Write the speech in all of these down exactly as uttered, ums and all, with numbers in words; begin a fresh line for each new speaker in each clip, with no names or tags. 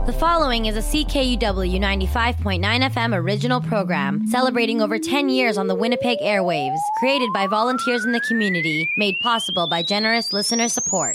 The following is a C K U W ninety-five point nine F M original program celebrating over ten years on the Winnipeg airwaves, created by volunteers in the community, made possible by generous listener support.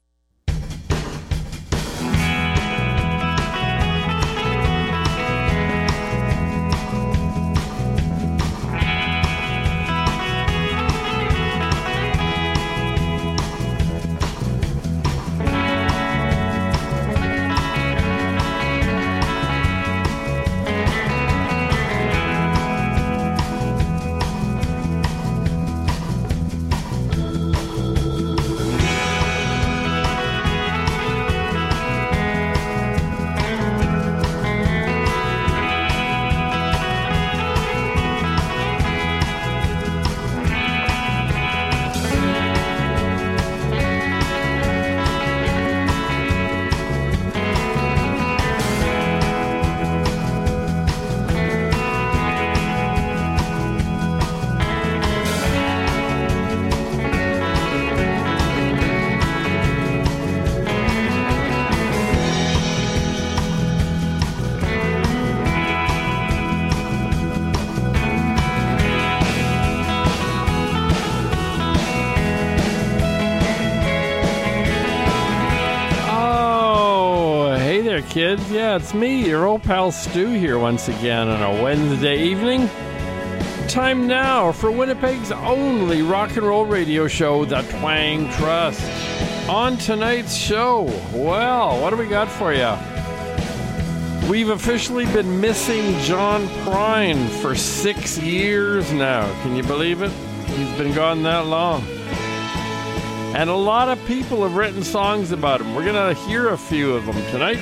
Kids, yeah, it's me, your old pal Stu here once again on a Wednesday evening. Time now for Winnipeg's only rock and roll radio show, The Twang Trust. On tonight's show, well, what do we got for you? We've officially been missing John Prine for six years now. Can you believe it? He's been gone that long. And a lot of people have written songs about him. We're going to hear a few of them tonight.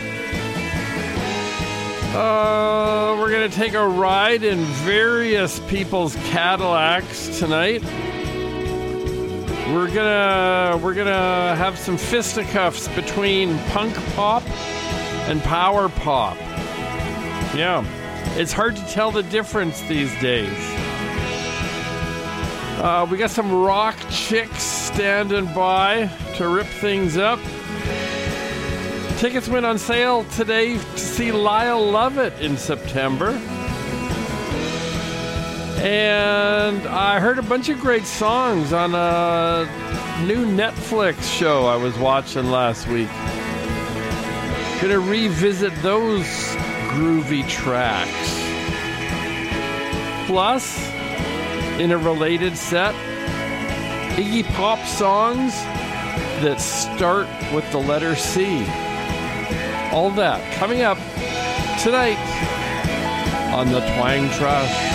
Uh, we're going to take a ride in various people's Cadillacs tonight. We're going to we're going to have some fisticuffs between punk pop and power pop. Yeah. It's hard to tell the difference these days. Uh, we got some rock chicks standing by to rip things up. Tickets went on sale today to see Lyle Lovett in September. And I heard a bunch of great songs on a new Netflix show I was watching last week. Gonna revisit those groovy tracks. Plus, in a related set, Iggy Pop songs that start with the letter C. All that coming up tonight on the Twang Trust.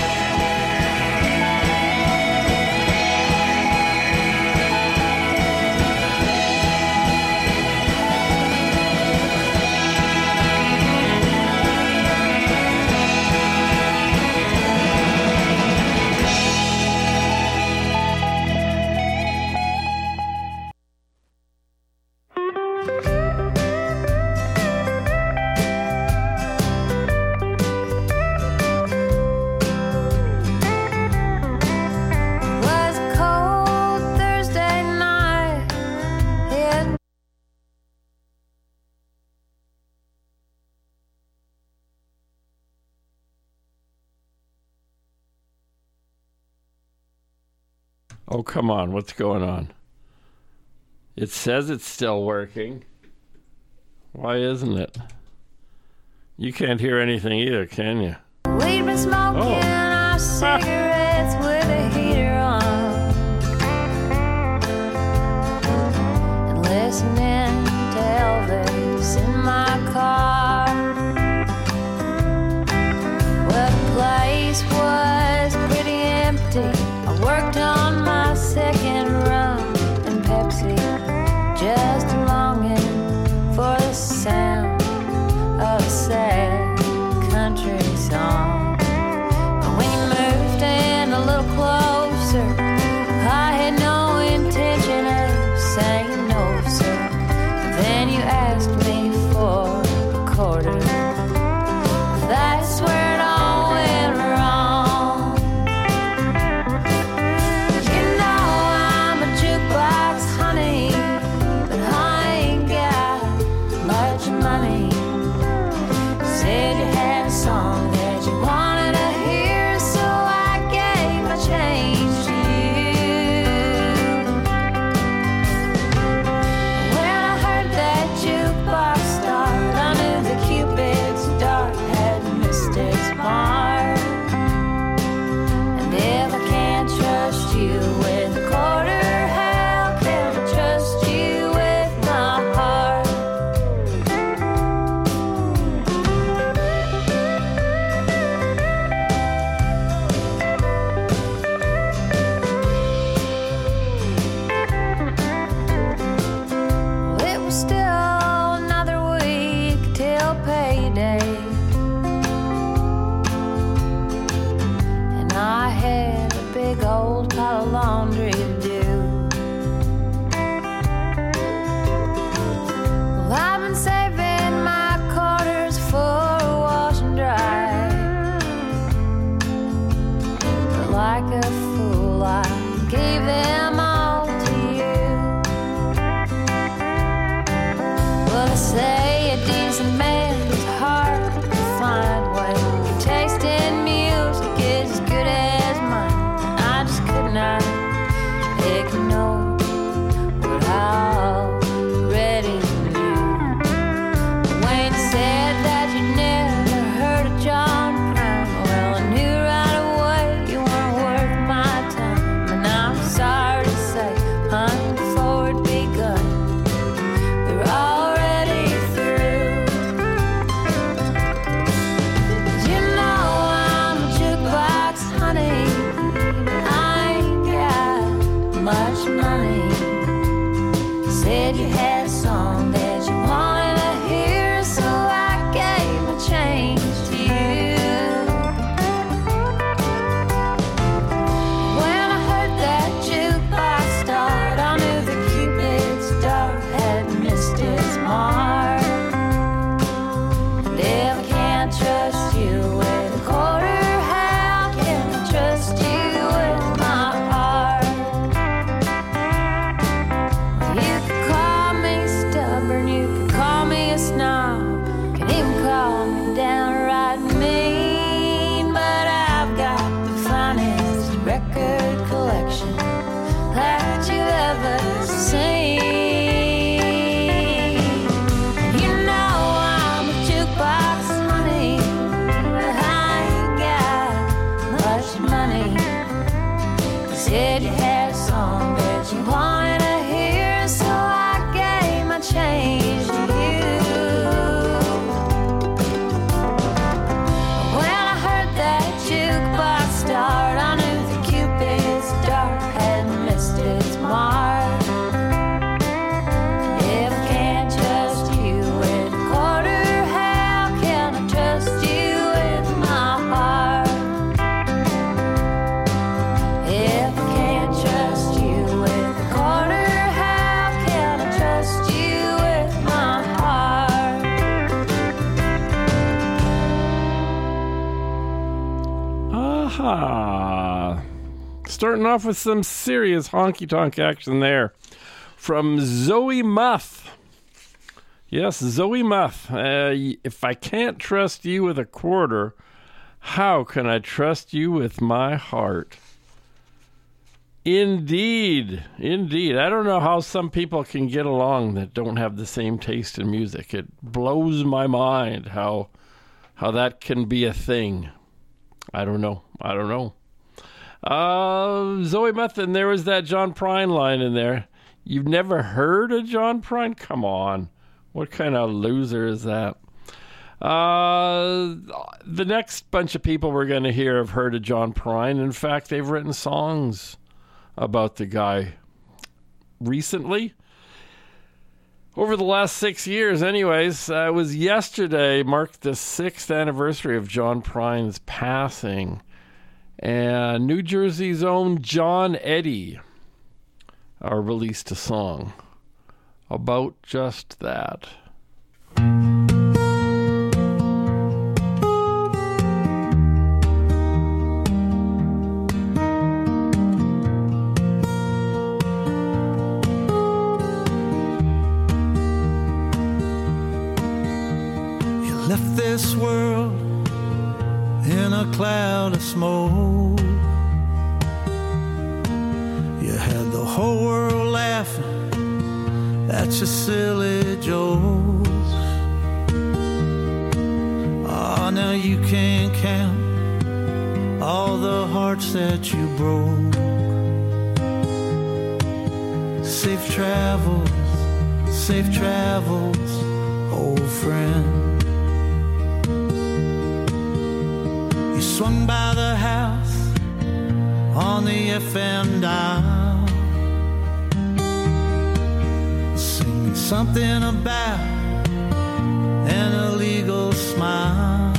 Oh, come on. What's going on? It says it's still working. Why isn't it? You can't hear anything either, can you?
We've been smoking oh. our cigarettes ah. with a heater on and listening to Elvis in my car. Well, the place was pretty empty. I worked on my second rum and Pepsi, just longing for the sound of a sad country song. But when you moved in a little closer, I had no intention of saying no, sir.
Ha! Starting off with some serious honky-tonk action there from Zoe Muff. Yes, Zoe Muff. Uh, if I can't trust you with a quarter, how can I trust you with my heart? Indeed, indeed. I don't know how some people can get along that don't have the same taste in music. It blows my mind how how that can be a thing. I don't know. I don't know. Uh, Zoe Muff, and there was that John Prine line in there. You've never heard of John Prine? Come on. What kind of loser is that? Uh, the next bunch of people we're going to hear have heard of John Prine. In fact, they've written songs about the guy recently. Over the last six years, anyways. Uh, it was yesterday, marked the sixth anniversary of John Prine's passing. And New Jersey's own John Eddy uh, released a song about just that.
Left this world in a cloud of smoke. You had the whole world laughing at your silly jokes. Oh, now you can't count all the hearts that you broke. Safe travels, safe travels, old friend. You swung by the house on the F M dial, singing something about an illegal smile.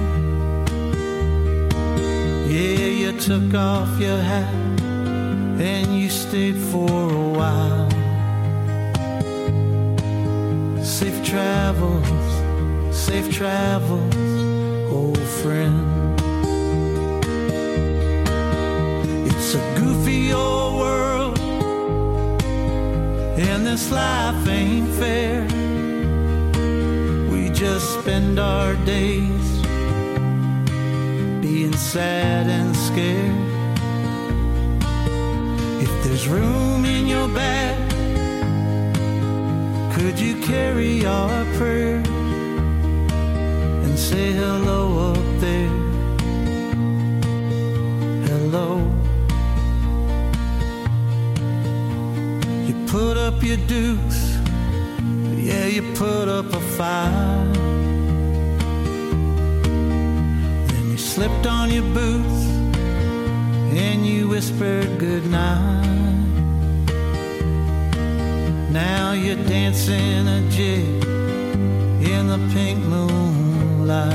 Yeah, you took off your hat and you stayed for a while. Safe travels, safe travels, old friend. It's a goofy old world, and this life ain't fair. We just spend our days being sad and scared. If there's room in your bag, could you carry our prayers and say hello up there? Hello. Put up your dukes, yeah, you put up a fight. Then you slipped on your boots and you whispered goodnight. Now you're dancing a jig in the pink moonlight.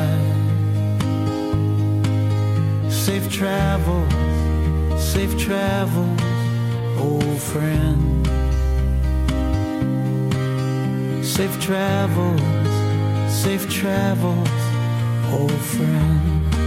Safe travels, safe travels, old friend. Safe travels, safe travels, old friend.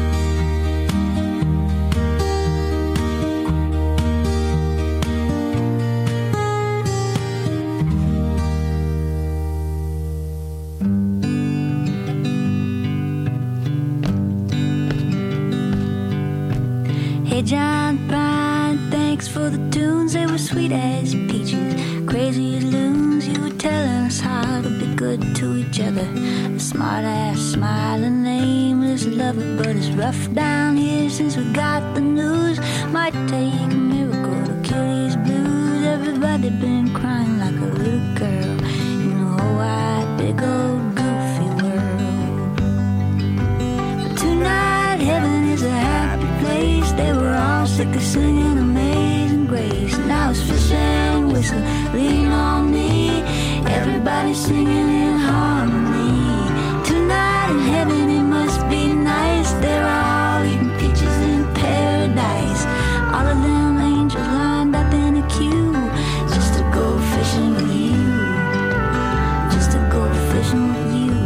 Hey John Prine, thanks for the tunes. They were sweet as peaches, crazy as loons. You were telling us how to be good to each other. A smart ass, smiling, nameless lover. But it's rough down here since we got the news. Might take a miracle to cure these blues. Everybody been crying like a little girl in a whole wide, big old goofy world. But tonight heaven is a happy place. They were all sick of singing Amazing Grace. Now it's fish and whistle, lean on me. Everybody singing in harmony. Tonight in heaven it must be nice. They're all eating peaches in paradise. All of them angels lined up in a queue just to go fishing with you. Just to go fishing with you.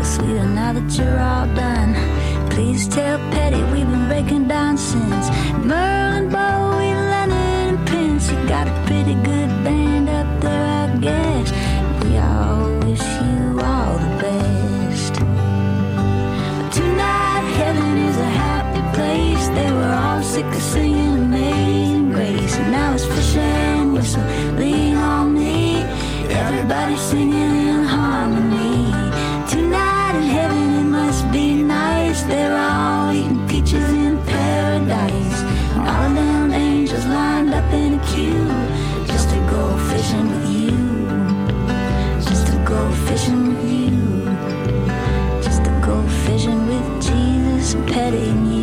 sweeter now that you're all done. Please tell Petty we've been breaking down since Merlin, Bowie, Leonard, and Prince. You got a pretty good band up there, I guess. We all wish you all the best. But tonight, heaven is a happy place. They were all sick of singing Amazing Grace, and now it's fish and whistle, lean on me. Everybody singing in harmony. Tonight in heaven it must be nice. They're all eating peaches in paradise, and all of them angels lined up in a queue just to go fishing with you. Just to go fishing with you. Just to go fishing with Jesus and Petty and you.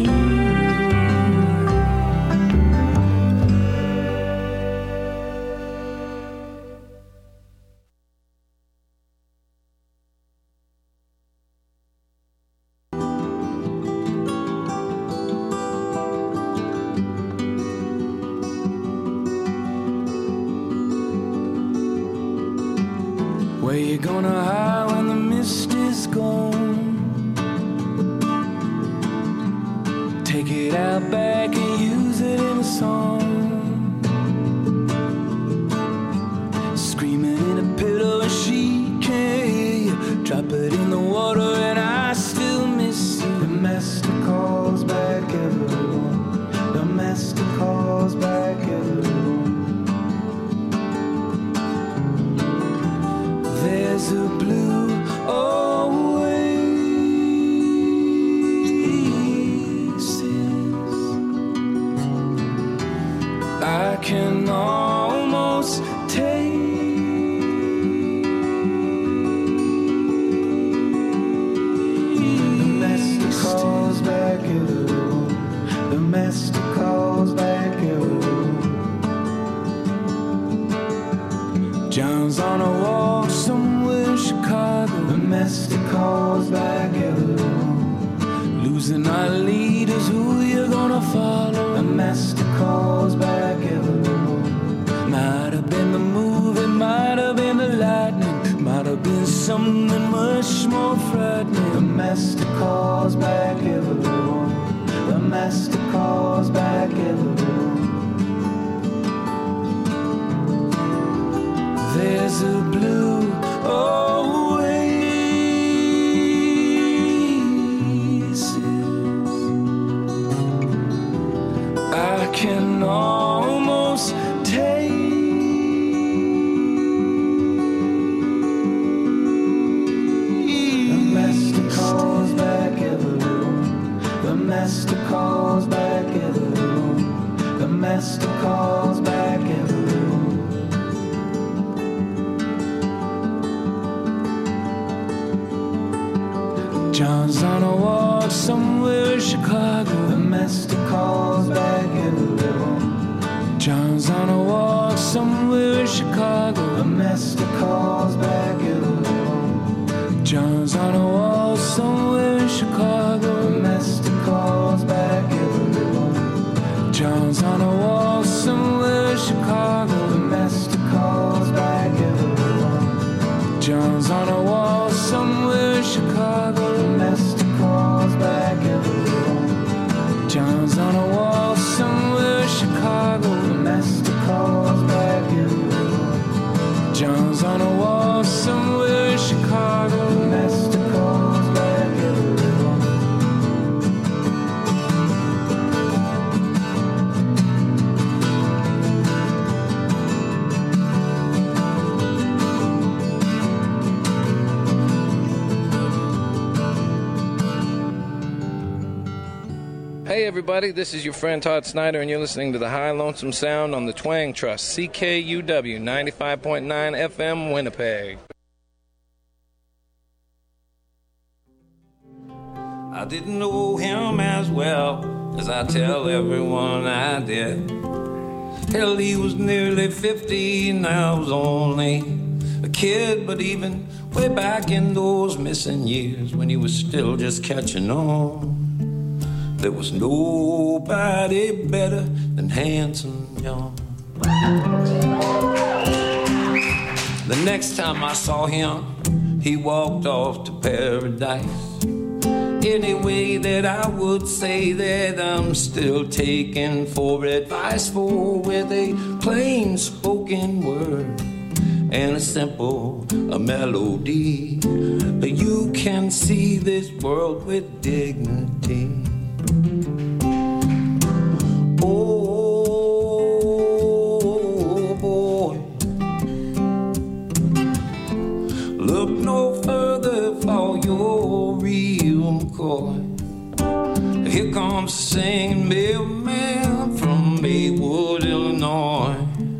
Where you gonna hide when the mist is gone? Take it out back and use it in a song. Screaming in a pillow and she can't hear you. Drop it in the water and I still miss you. The master calls back everyone. The master calls back everyone. There's a blue oasis I can almost taste. The master calls back everyone. The master calls back everyone. John's on a walk somewhere in Chicago. The master calls back everyone. Losing our leaders, who you gonna follow? The master calls back everyone. Might have been the movie, might have been the lightning, might have been something much more frightening. The master calls back everyone. The master calls back everyone. There's a blue oasis I can almost taste. The master calls back everyone. The master calls back everyone. The master calls back everyone. John's on a walk somewhere in Chicago. The master calls back everyone. John's on a walk somewhere in Chicago. The master calls back everyone. John's on a walk somewhere in Chicago. The master calls back everyone. John's on a walk somewhere in Chicago. The master calls back everyone. John's on a walk somewhere in Chicago. The master calls back everyone. John's on a wall somewhere in Chicago. The master calls back everyone. John's on a wall somewhere in Chicago. The master calls back everyone.
Hey everybody, this is your friend Todd Snyder, and you're listening to the High Lonesome Sound on the Twang Trust, C K U W ninety-five point nine F M, Winnipeg.
I didn't know him as well as I tell everyone I did. Hell, he was nearly fifty and I was only a kid, but even way back in those missing years when he was still just catching on, there was nobody better than Handsome John. The next time I saw him, he walked off to paradise. Any way that I would say that I'm still taking for advice, for with a plain spoken word and a simple a melody, you can see this world with dignity. Oh boy, look no further for your real McCoy. Here comes the singing mailman from Maywood, Illinois.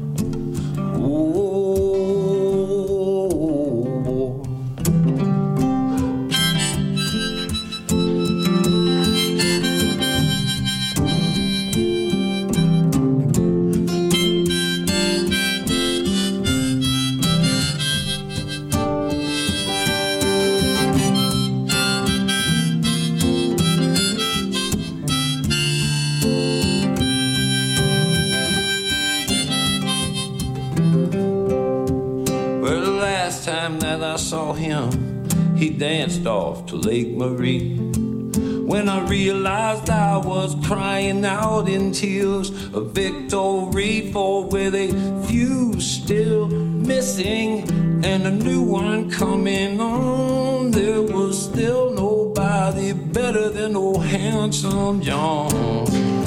I saw him, he danced off to Lake Marie. When I realized I was crying out in tears of victory, for with a few still missing and a new one coming on, there was still nobody better than old handsome John.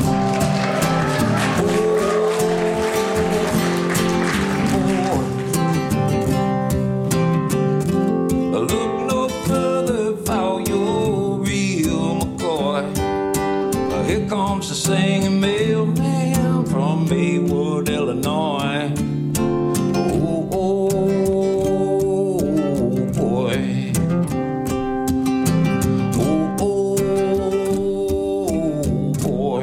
Here comes the singing mailman from Maywood, Illinois. Oh, oh, boy. Oh, oh, boy.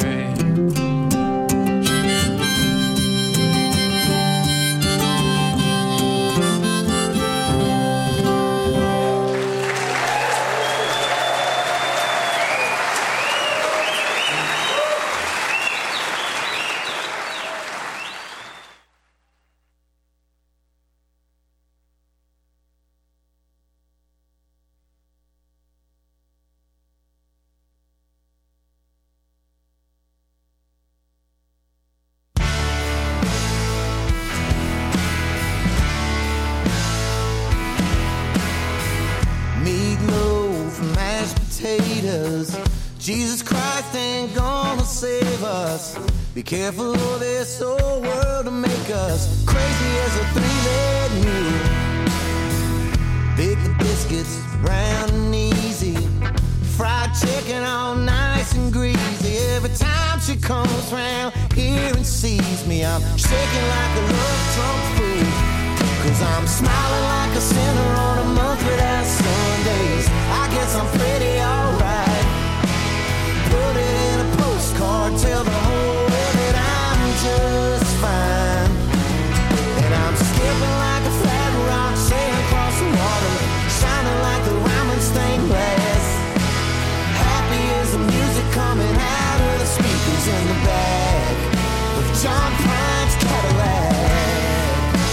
Jesus Christ ain't gonna save us. Be careful of this old world to make us crazy as a three-legged mule. Bake the biscuits round and easy, fried chicken all nice and greasy. Every time she comes round here and sees me, I'm shaking like a love-drunk fool, 'cause I'm smiling like a sinner on a month without Sundays. I guess I'm pretty alright. Put it in a postcard, tell the whole world that I'm just fine. And I'm skipping like a flat rock, sailing across the water, shining like the diamond stained glass. Happy as the music coming out of the speakers in the back of John Prine's Cadillac.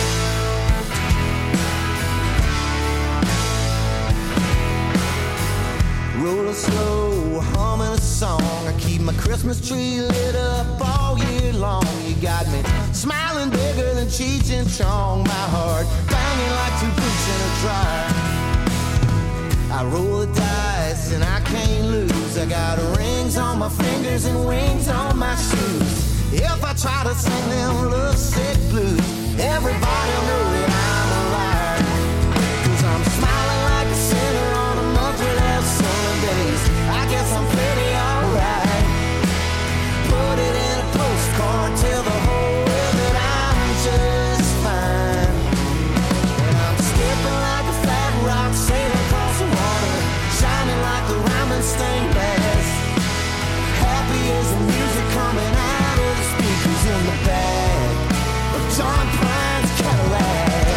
Rolling slow, humming a song. I keep my Christmas tree lit up all year long. You got me smiling bigger than Cheech and Chong. My heart banging like two boots in a dryer. I roll the dice and I can't lose. I got rings on my fingers and wings on my shoes. If I try to sing them love sick blues, everybody'll know that I'm a liar. 'Cause I'm smiling like a sinner on a month without Sundays. I guess I'm pretty alright. Put it in a postcard, tell the whole world that I'm just fine. And I'm skipping like a flat rock, sailing across the water, shining like the diamond stained glass. Happy as the music coming out of the speakers in the back of John Prine's Cadillac.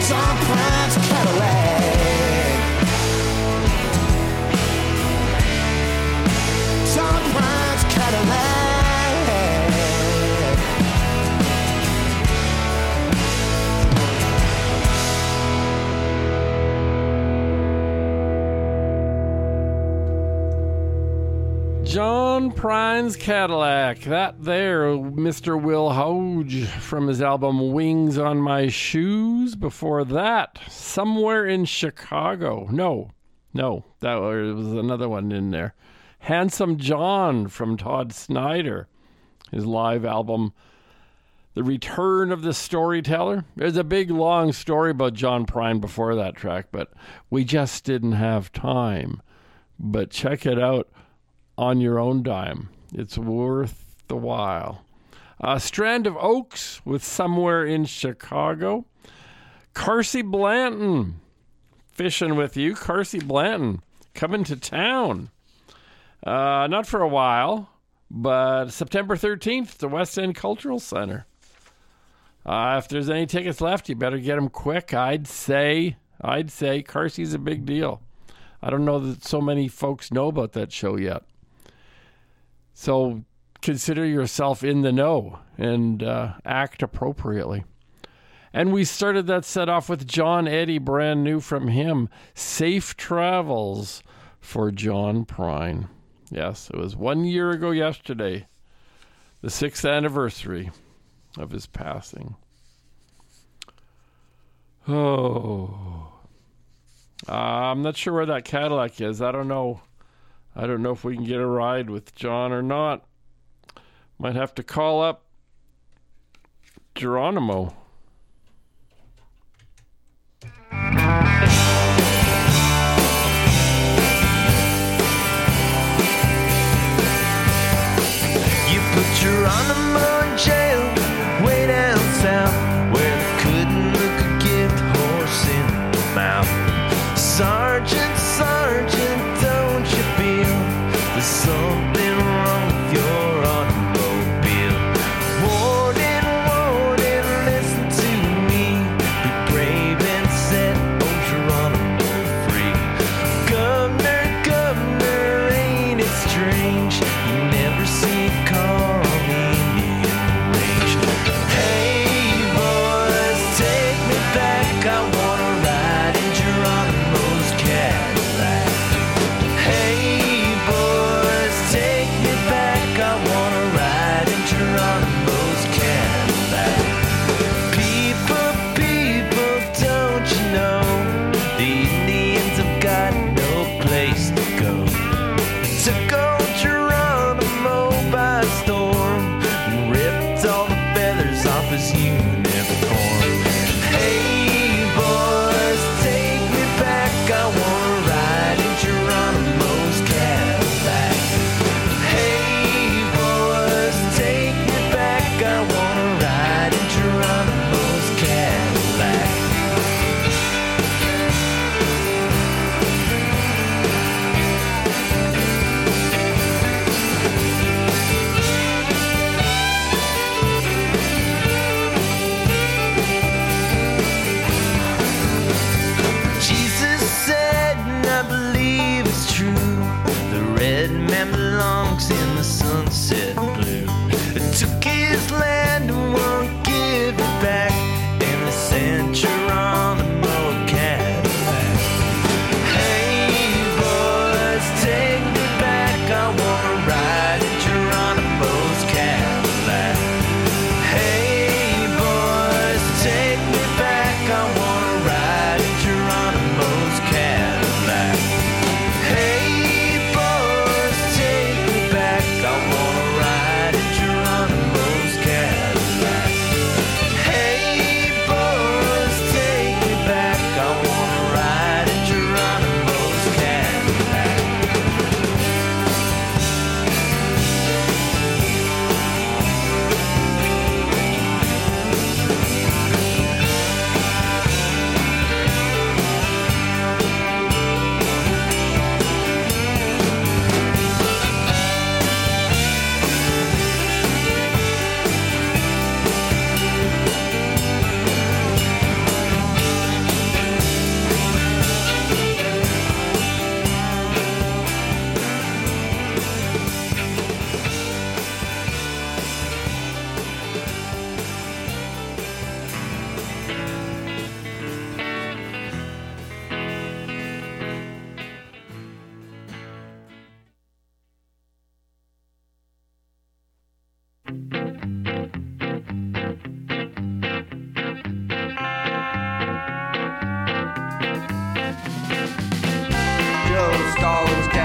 John Prine's Cadillac. John Prine's Cadillac.
John Prine's Cadillac. That there, Mister Will Hoge from his album Wings on My Shoes. Before that, Somewhere in Chicago. No, no, that was another one in there. Handsome John from Todd Snyder. His live album, The Return of the Storyteller. There's a big, long story about John Prine before that track, but we just didn't have time. But check it out on your own dime. It's worth the while. Uh, Strand of Oaks with Somewhere in Chicago. Carsey Blanton, fishing with you. Carsey Blanton, coming to town. Uh, not for a while, but September thirteenth, the West End Cultural Center. Uh, if there's any tickets left, you better get them quick. I'd say, I'd say Carsey's a big deal. I don't know that so many folks know about that show yet. So consider yourself in the know and uh, act appropriately. And we started that set off with John Eddy, brand new from him. Safe Travels for John Prine. Yes, it was one year ago yesterday, the sixth anniversary of his passing. Oh, uh, I'm not sure where that Cadillac is. I don't know. I don't know if we can get a ride with John or not. Might have to call up Geronimo.
You put Geronimo in jail way down south, where they couldn't look a gift horse in the mouth. Sergeant, Sergeant, don't you feel there's something wrong with your automobile? Warden, Warden, listen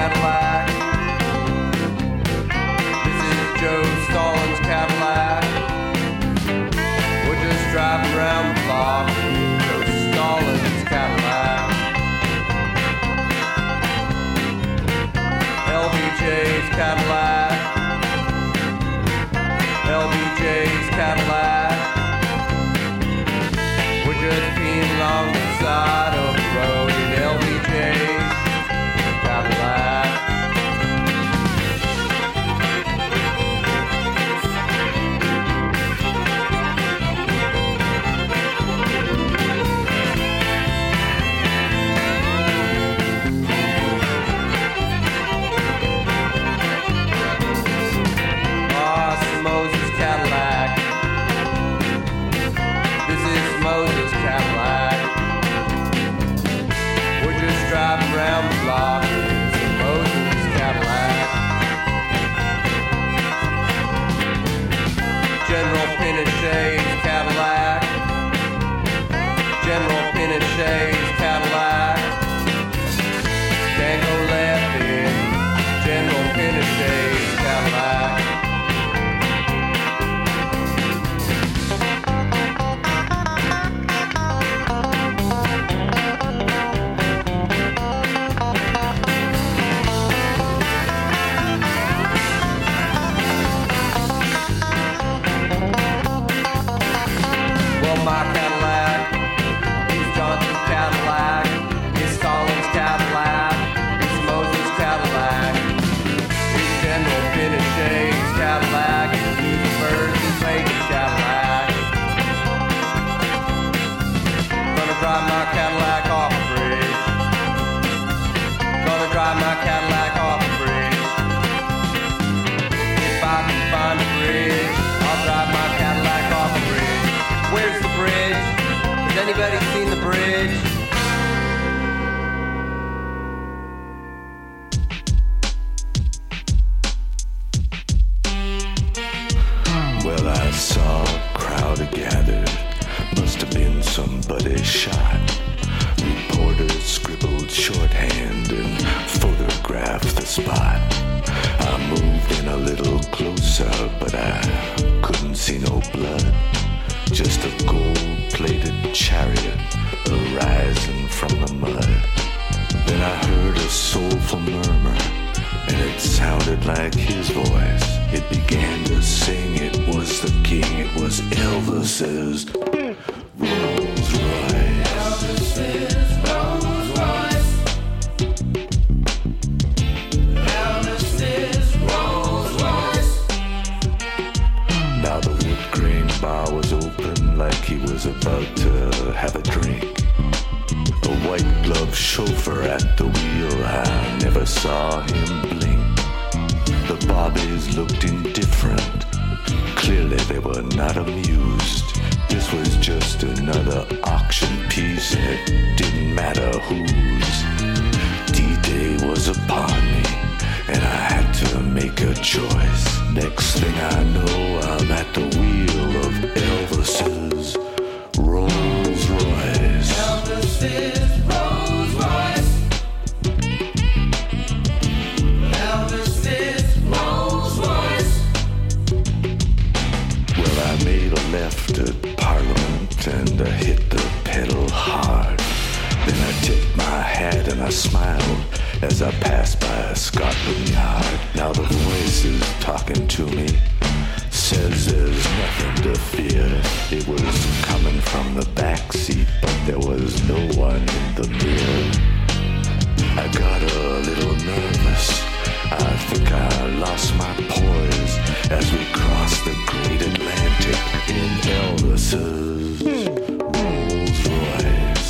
Cadillac. This is Joe Stalin's Cadillac. We're just driving around the block. Joe Stalin's Cadillac. L B J's Cadillac. L B J's Cadillac. We're just peeing along the side of the road in L B J's Cadillac. Ah, it's Moses Cadillac. This is Moses Cadillac. We're just driving around the block. It's a Moses Cadillac. General Pinochet's Cadillac. General Pinochet's Cadillac. Can't go left in General Pinochet's Cadillac. Well, my Cadillac is Johnson's Cadillac. It's Stalin's Cadillac. It's Moses Cadillac. It's General Pinochet's Cadillac. It's First Lady's Cadillac. Gonna drive my Cadillac off the bridge. Gonna drive my Cadillac off the bridge. If I can find a bridge, I'll drive my Cadillac off the bridge. Where's the bridge? Has anybody seen the bridge?
Well, I saw a crowd gathered. Must have been somebody shot. Reporters scribbled shorthand and photographed the spot. I moved in a little closer, but I couldn't see no blood. Just a gold-plated chariot arising from the mud. Then I heard a soulful murmur, and it sounded like his voice. It began to sing, it was the king, it was Elvis's Rolls Royce. Elvis's Rolls Royce. Elvis's Rolls Royce. Now the wood grain bar was open like he was about to have a drink. A white gloved chauffeur at the wheel, I never saw him blink. The bobbies looked indifferent. Clearly they were not amused. This was just another auction piece, and it didn't matter whose. D-Day was upon me, and I had to make a choice. Next thing I know, I'm at the wheel of Elvis's Rolls Royce. Elvis's Rolls Royce. Elvis's Rolls Royce. Well, I made a left at Parliament and I hit the pedal hard. Then I tipped my hat and I smiled as I passed by Scotland Yard. Now the voice is talking to me, says there's nothing to fear. It was coming from the back seat, but there was no one in the mirror. I got a little nervous. I think I lost my poise as we crossed the great Atlantic in Elvis's Rolls Royce.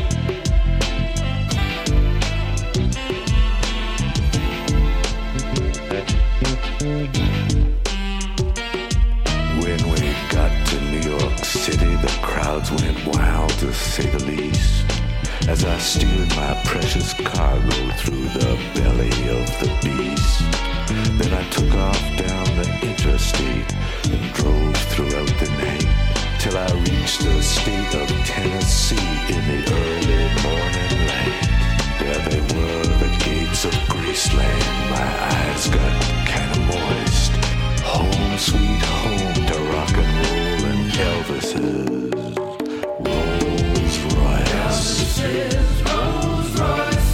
When we got to New York City, the crowds went wild to say the least. As I steered my precious cargo through the belly of the beast. Then I took off down the interstate and drove throughout the night till I reached the state of Tennessee in the early morning light. There they were, the gates of Graceland. my eyes got kinda moist. Home sweet home to rock and roll and Elvis's Rolls Royce. Elvis's Rolls Royce.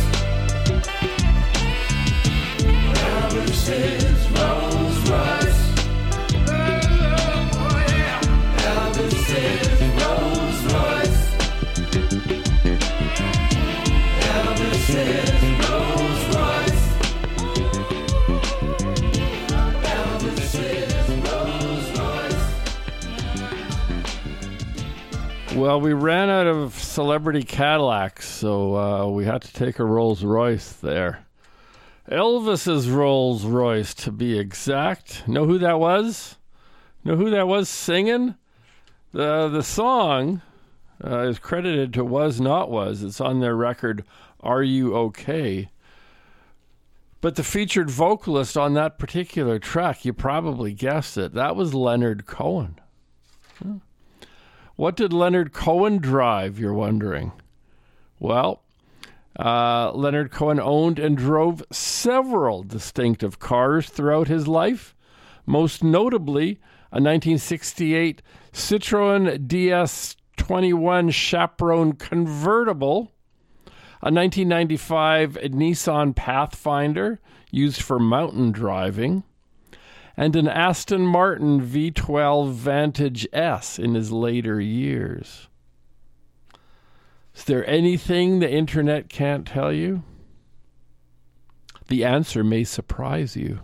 Elvis's Rolls Royce. Oh yeah. Elvis's Rolls Royce. Elvis's Rolls Royce. Elvis's Rolls Royce.
Well, we ran out of celebrity Cadillacs, so uh, we had to take a Rolls Royce there. Elvis's Rolls Royce, to be exact. Know who that was? Know who that was singing? The the song uh, is credited to Was Not Was. It's on their record, Are You Okay? But the featured vocalist on that particular track, you probably guessed it, that was Leonard Cohen. Hmm. What did Leonard Cohen drive, you're wondering? Well, uh, Leonard Cohen owned and drove several distinctive cars throughout his life, most notably a nineteen sixty-eight Citroen D S twenty-one Chaperone convertible, a nineteen ninety-five Nissan Pathfinder used for mountain driving, and an Aston Martin V twelve Vantage S in his later years. Is there anything the internet can't tell you? The answer may surprise you.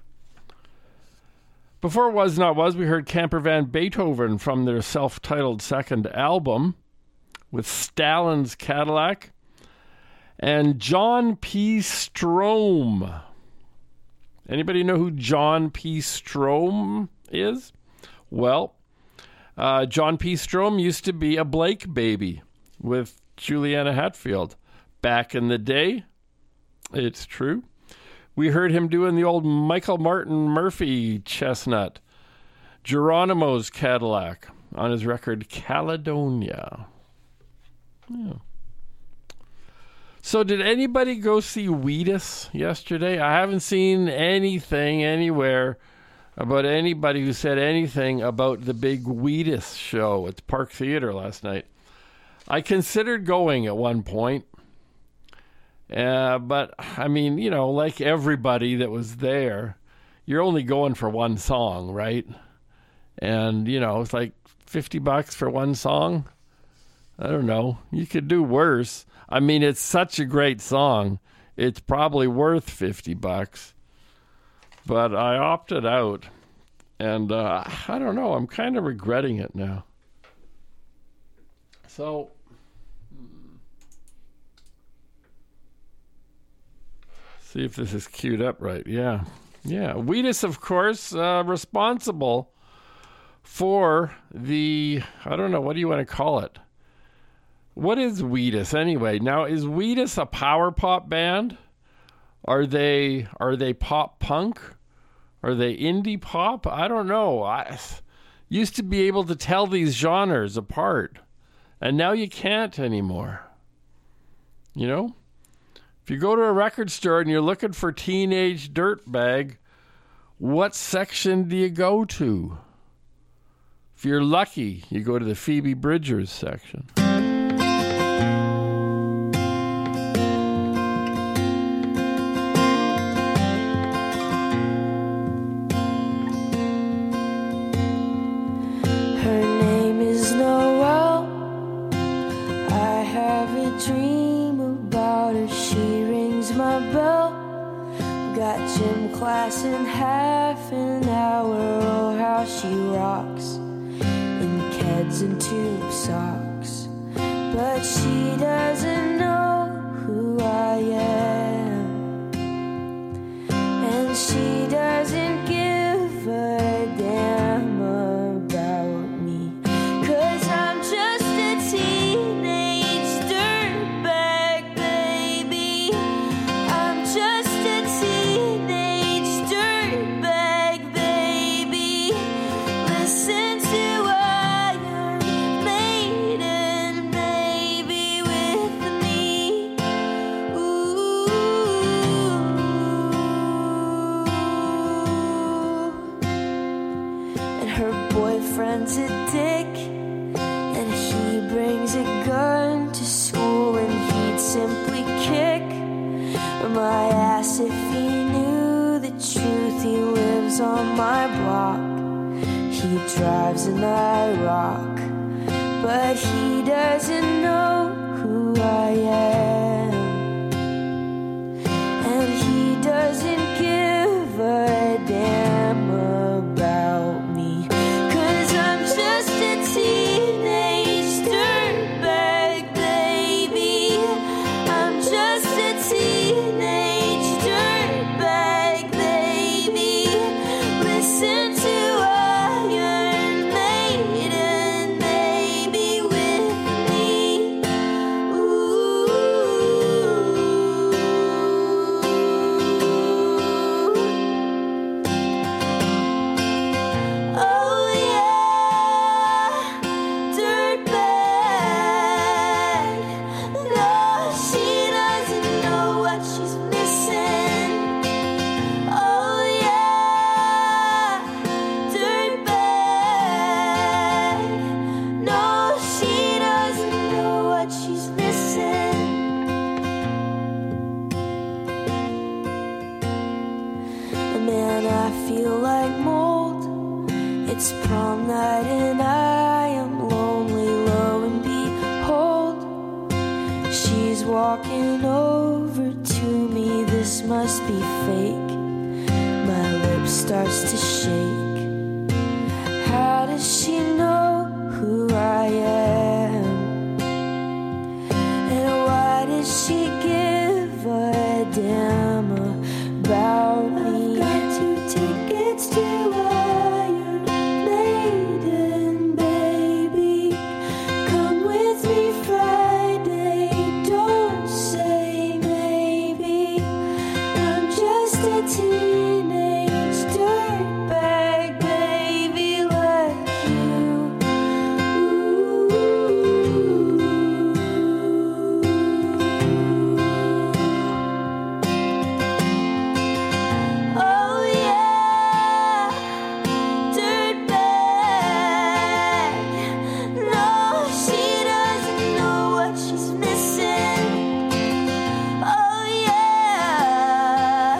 Before Was Not Was, we heard Camper Van Beethoven from their self-titled second album with Stalin's Cadillac, and John P. Strome. Anybody know who John P. Strome is? Well, uh, John P. Strome used to be a Blake baby with Juliana Hatfield. Back in the day, it's true. We heard him doing the old Michael Martin Murphy chestnut, Geronimo's Cadillac, on his record Caledonia. Yeah. So did anybody go see Wheatus yesterday? I haven't seen anything anywhere about anybody who said anything about the big Wheatus show at the Park Theater last night. I considered going at one point. Uh, but, I mean, you know, like everybody that was there, you're only going for one song, right? And, you know, it's like fifty bucks for one song. I don't know. You could do worse. I mean, it's such a great song. It's probably worth fifty bucks. But I opted out. And uh, I don't know. I'm kind of regretting it now. So, see if this is queued up right. Yeah. Yeah. Wheatus, of course, uh, responsible for the, I don't know, what do you want to call it? What is Wheatus anyway? Now, is Wheatus a power pop band? Are they are they pop punk? Are they indie pop? I don't know. I used to be able to tell these genres apart, and now you can't anymore. You know? If you go to a record store and you're looking for Teenage Dirtbag, what section do you go to? If you're lucky, you go to the Phoebe Bridgers section.
Gym class in half an hour. Oh, how she rocks in Keds and tube socks. But she doesn't know who I am, and she doesn't give a damn about me, 'cause I'm just a teenage dirtbag, baby. I'm just a teenage dirtbag, baby. Listen to Iron Maiden, baby, with he drives and I rock, but he doesn't know who I am, and he doesn't give a damn about me, 'cause I'm just a teenage dirtbag baby. I'm just a teenage dirtbag baby. Listen to Iron Maiden, baby, with me. Ooh. Oh yeah, dirtbag. No, she doesn't know what she's missing. Oh yeah, dirtbag. No, she doesn't know what she's missing. Man, I feel like mold. It's prom night and I am lonely, lo and behold, she's walking over to me. This must be fake. My lip starts to shake. How does she know who I am? And why does she give a damn about me? I've got two tickets to Iron Maiden, baby. Come with me Friday, don't say maybe. I'm just a teenage dirtbag baby like you. Oh yeah, dirtbag. No, she doesn't know what she's missing. Oh yeah,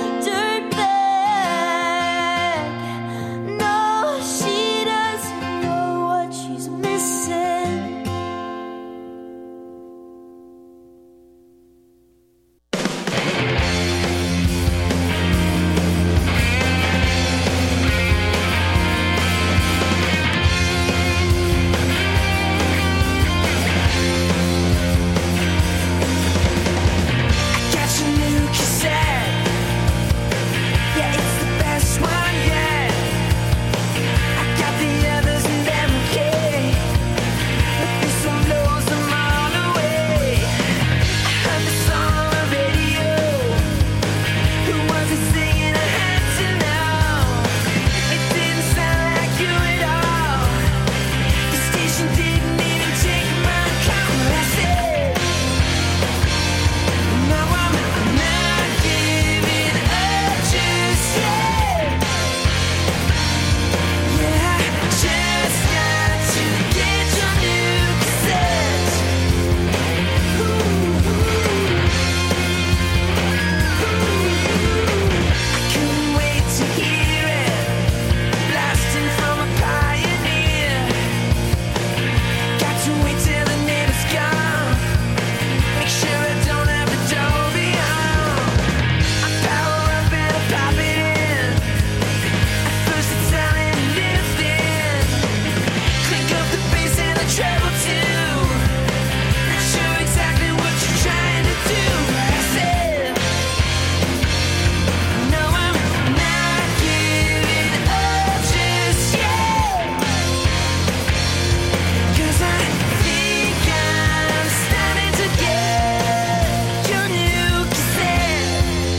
dirtbag. No, she doesn't know what she's missing. Got your new cassette. Yeah, it's the best one yet. I got the others and they're okay, but this one blows them all away. I heard the song on the radio. Who was it singing? I had to know. It didn't sound like you at all. The station didn't even take my call. I said, no, I'm not giving up just yet. Yeah, I just got to get your new cassette. Ooh, I couldn't wait to hear it, blasting from a pioneer. Got to wait till the neighbor's gone. Make sure I don't have the Dolby on. I power up and I pop it in. At first it's sounding lifting. Clink up the bass and the treble too. Not sure exactly what you're trying to do, but I said, no, I'm not giving up just yet. 'Cause I think I'm starting to get your new cassette.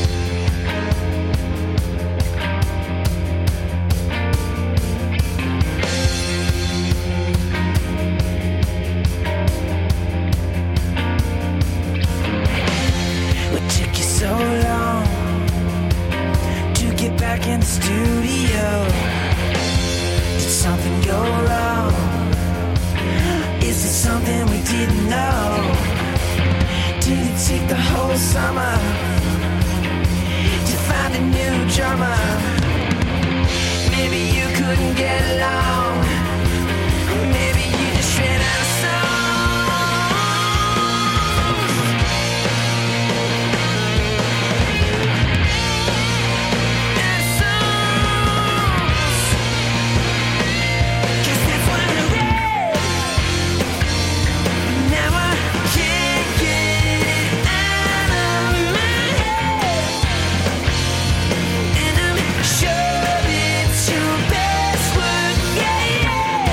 What took you so long to get back in the studio? Did something go wrong? Is it something we didn't know? Did it take the whole summer to find a new drummer?
maybe you couldn't get along. Maybe you just ran out of songs. And songs, 'cause that's what I read. Now I can't get it out of my head, and I'm sure it's your best work, yeah, yeah.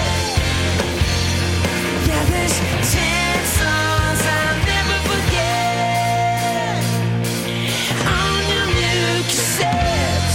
Yeah, there's ten songs I'll never forget on your new cassette.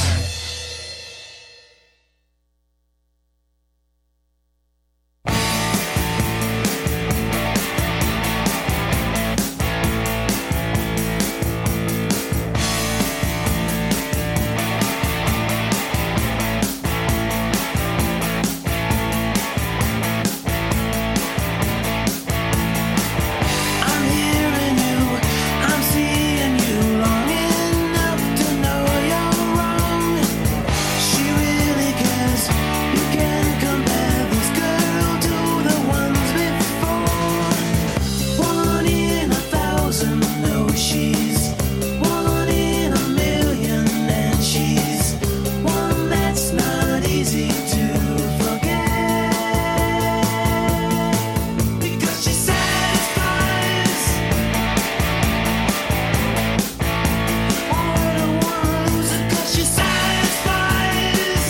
I'm hearing you, I'm seeing you long enough to know you're wrong. She really cares. You can compare this girl to the ones before. One in a thousand, no, she's one in a million, and she's one that's not easy to forget, because she satisfies. Oh, I don't wanna lose her 'cause she satisfies.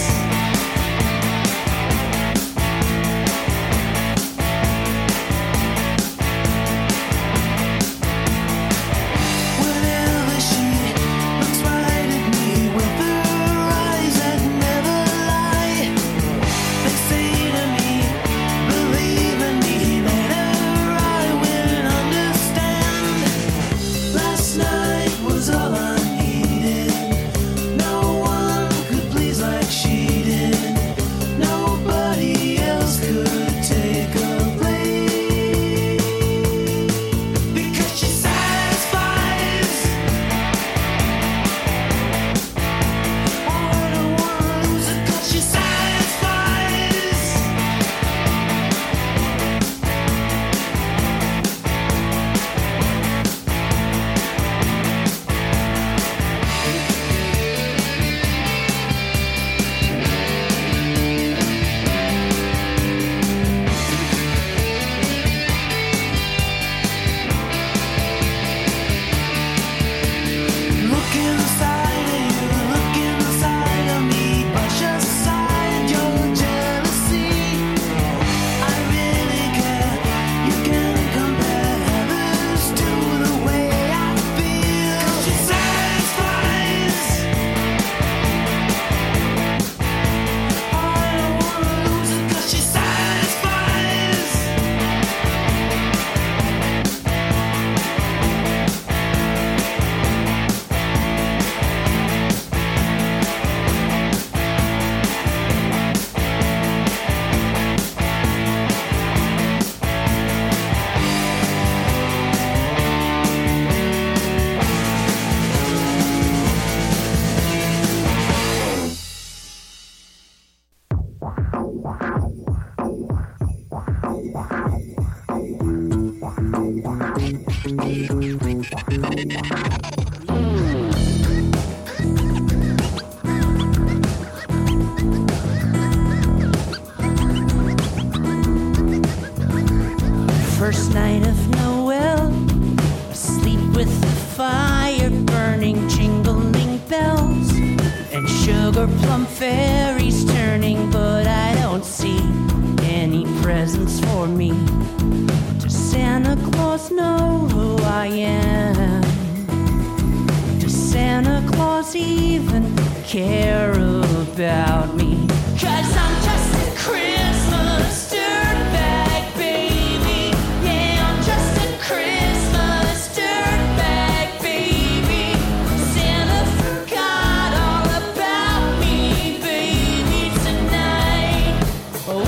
Whenever she looks right at me with her eyes that never lie, they say to me, believe in me, later I will understand. Last night was all I needed. No one could please like she did. Nobody else could take her place, because she satisfies. Oh, I don't wanna lose her 'cause she satisfies. Look inside of you, look inside of me, brush aside your jealousy. I really care. You can compare others to the way I feel, 'cause she satisfies. Oh, I don't wanna lose her 'cause she satisfies. First night of Noel, asleep with the fire burning, jingling bells, and sugar plum fairies turning, but I don't see any presents for me. Does Santa Claus know who I am? Does Santa Claus even care about me? 'Cause I'm just a Christmas dirtbag, baby. Yeah, I'm just a Christmas dirtbag, baby. Santa forgot all about me, baby, tonight. Oh.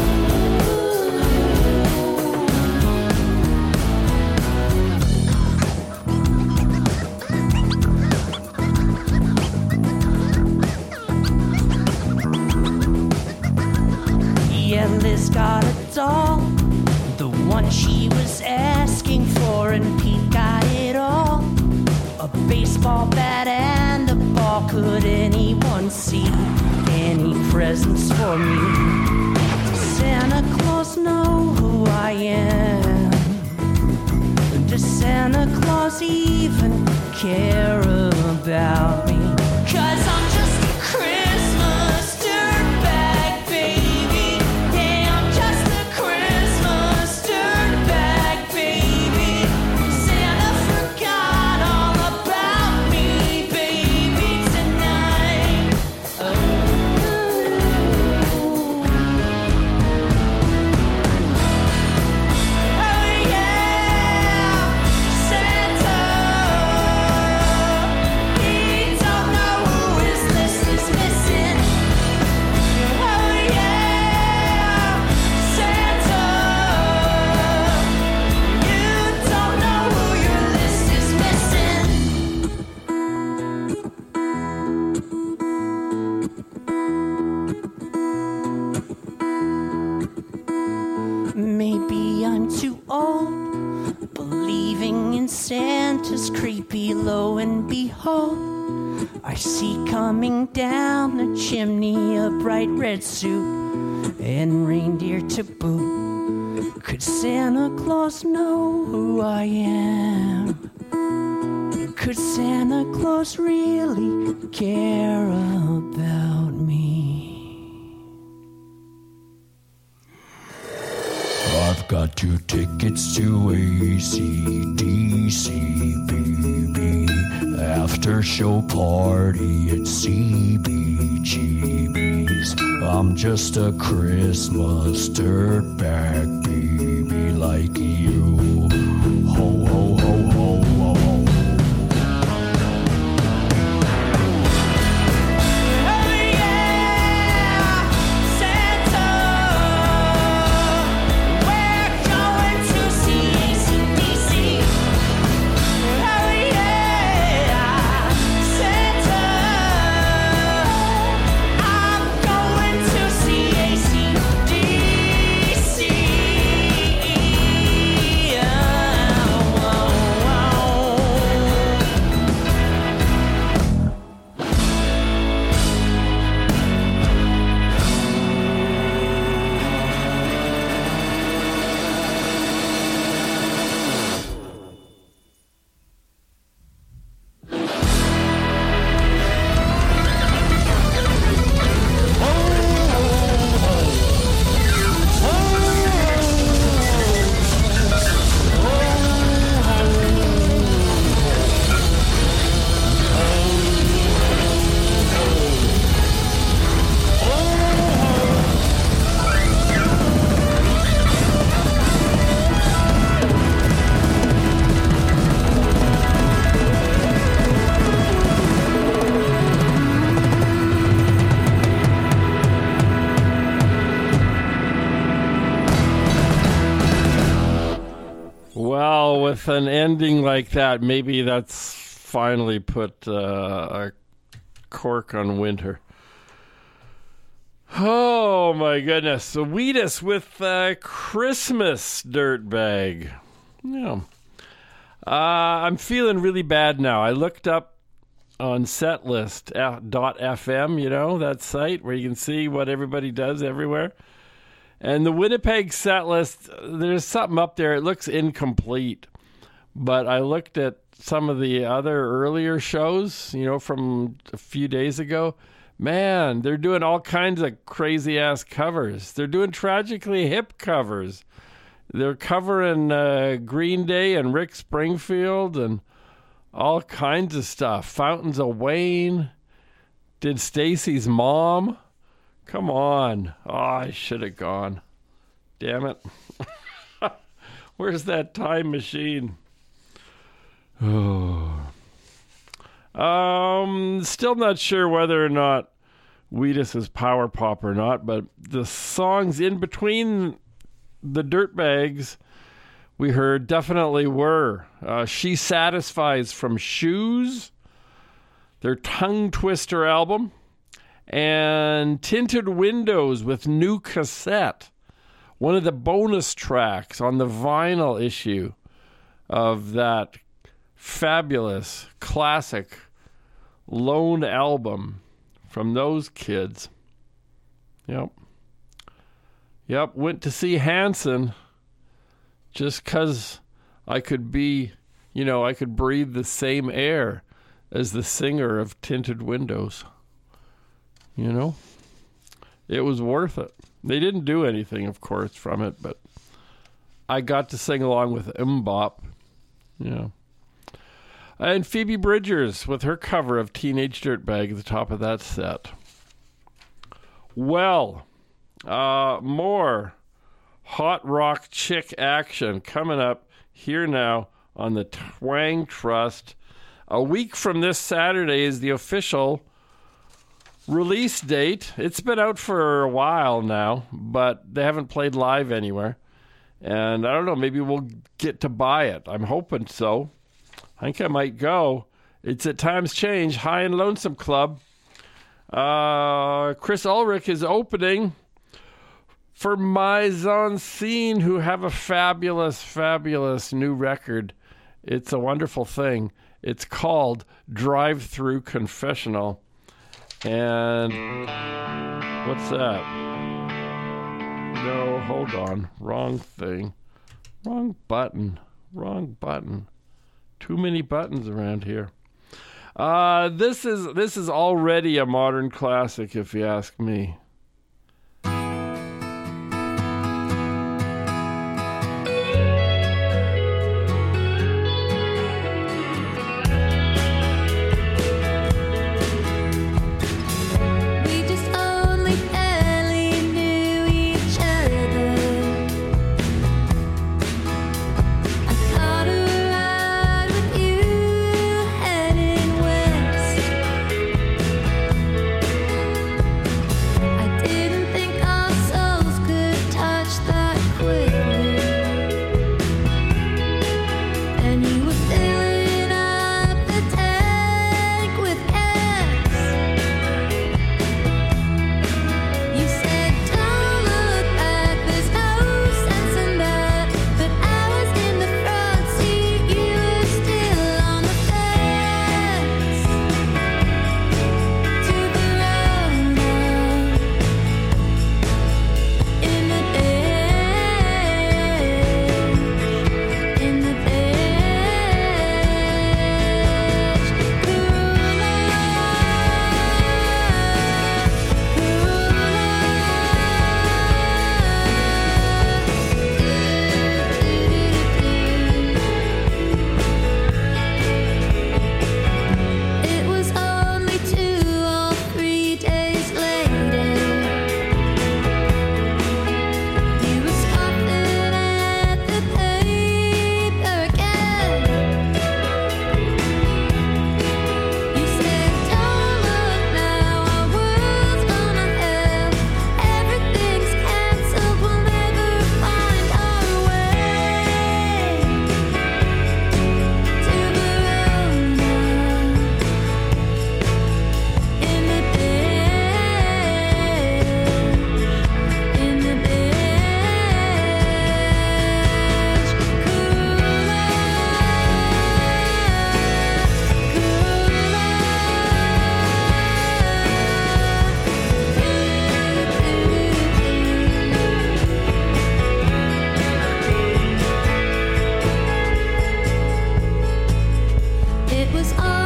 presents for me. Does Santa Claus know who I am? Does Santa Claus even care about me? 'Cause I'm just a Christmas dirtbag, baby. Yeah, I'm just a Christmas dirtbag, baby. Santa forgot all about me, baby, tonight. Oh, oh yeah, Santa. He don't know who his list is missing. Oh yeah, Santa. You don't know who your list is missing. Maybe I'm too old, believing in Santa's creepy lo and behold. I see coming down the chimney a bright red suit and reindeer to boot. Could Santa Claus know who I am? Could Santa Claus really care about me?
I've got two tickets to A C D C, baby. After show party at C B G B's. I'm just a Christmas dirtbag, baby, like you. Ho, ho, ho, ho, ho, ho.
Oh yeah, Santa. We're going to see A C D C. Oh yeah, Santa. I'm going to see A C D C. Oh, oh,
Well, with an ending like that, maybe that's finally put uh, a cork on winter. Oh, my goodness. The Wheatus with uh, Christmas Dirtbag. Yeah. Uh, I'm feeling really bad now. I looked up on setlist dot f m, you know, that site where you can see what everybody does everywhere. And the Winnipeg set list, there's something up there. It looks incomplete. But I looked at some of the other earlier shows, you know, from a few days ago. Man, they're doing all kinds of crazy-ass covers. They're doing Tragically Hip covers. They're covering uh, Green Day and Rick Springfield and all kinds of stuff. Fountains of Wayne. Did Stacy's Mom. Come on. Oh, I should have gone. Damn it. Where's that time machine? Oh. Um, still not sure whether or not Wheatus is power pop or not, but the songs in between the Dirtbags we heard definitely were. Uh, She Satisfies from Shoes, their Tongue Twister album, and Tinted Windows with New Cassette, one of the bonus tracks on the vinyl issue of that fabulous classic Lone album from those kids. Yep. Yep, went to see Hanson just because I could be, you know, I could breathe the same air as the singer of Tinted Windows. You know? It was worth it. They didn't do anything, of course, from it, but I got to sing along with Mbop. Yeah. And Phoebe Bridgers with her cover of Teenage Dirtbag at the top of that set. Well, uh, more hot rock chick action coming up here now on the Twang Trust. A week from this Saturday is the official release date. It's been out for a while now, but they haven't played live anywhere. And I don't know, maybe we'll get to buy it. I'm hoping so. I think I might go. It's at Times Change, High and Lonesome Club. Uh, Chris Ulrich is opening for Mise en Scene, who have a fabulous, fabulous new record. It's a wonderful thing. It's called Drive Through Confessional. And what's that? No, hold on. Wrong thing. Wrong button. Wrong button. Too many buttons around here. Uh, this is this is already a modern classic, if you ask me.
It was all